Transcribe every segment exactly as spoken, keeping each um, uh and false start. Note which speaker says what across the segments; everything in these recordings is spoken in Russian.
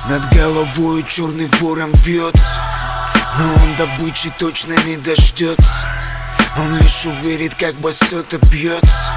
Speaker 1: Над головой черный ворон вьется, но он добычи точно не дождется. Он лишь уверит, как бассета бьется,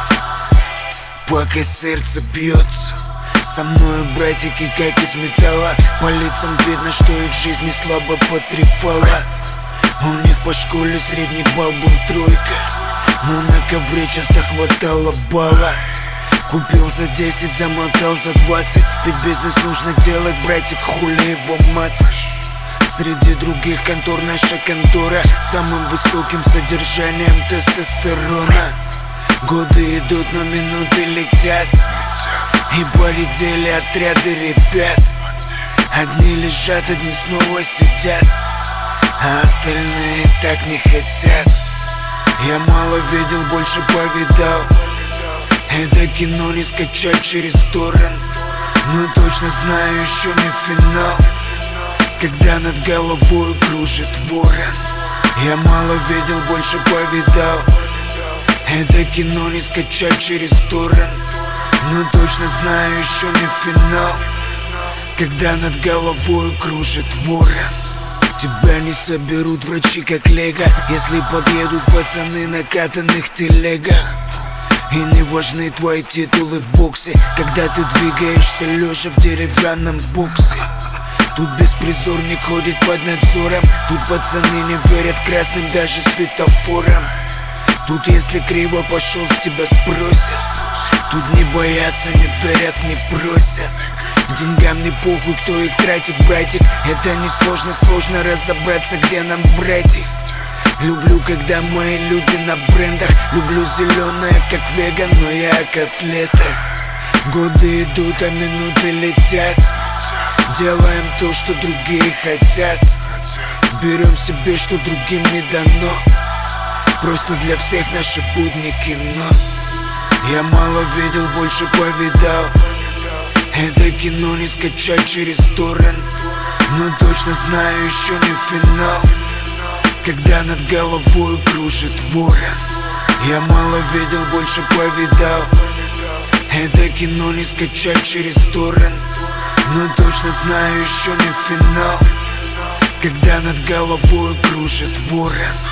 Speaker 1: пока сердце бьется. Со мной братики как из металла, по лицам видно, что их жизни слабо потрепала. У них по школе средний балл был тройка, но на ковре часто хватало балла. Купил за десять, замотал за двадцать, ведь бизнес нужно делать, братик, хули его маться. Среди других контор наша контора с самым высоким содержанием тестостерона. Годы идут, но минуты летят, и поредели отряды ребят. Одни лежат, одни снова сидят, а остальные так не хотят. Я мало видел, больше повидал. Это кино не скачать через торрент, но точно знаю, еще не финал, когда над головой кружит ворон. Я мало видел, больше повидал. Это кино не скачать через торрент, но точно знаю, еще не финал, когда над головой кружит ворон. Тебя не соберут врачи как лего, если подъедут пацаны на катанных телегах. И не важны твои титулы в боксе, когда ты двигаешься лежа в деревянном боксе. Тут беспризорник ходит под надзором, тут пацаны не верят красным даже светофорам. Тут если криво пошел, с тебя спросят. Тут не боятся, не верят, не просят. Деньгам не похуй, кто их тратит, братик. Это не сложно, сложно разобраться, где нам брать их. Люблю, когда мои люди на брендах. Люблю зеленое, как веган, но я о котлетах. Годы идут, а минуты летят. Делаем то, что другие хотят. Берем себе, что другим не дано. Просто для всех наши будни кино. Я мало видел, больше повидал. Это кино не скачать через торрент, но точно знаю, еще не финал, когда над головой кружит ворон. Я мало видел, больше повидал. Это кино не скачать через торрент, но точно знаю, еще не финал, когда над головой кружит ворон.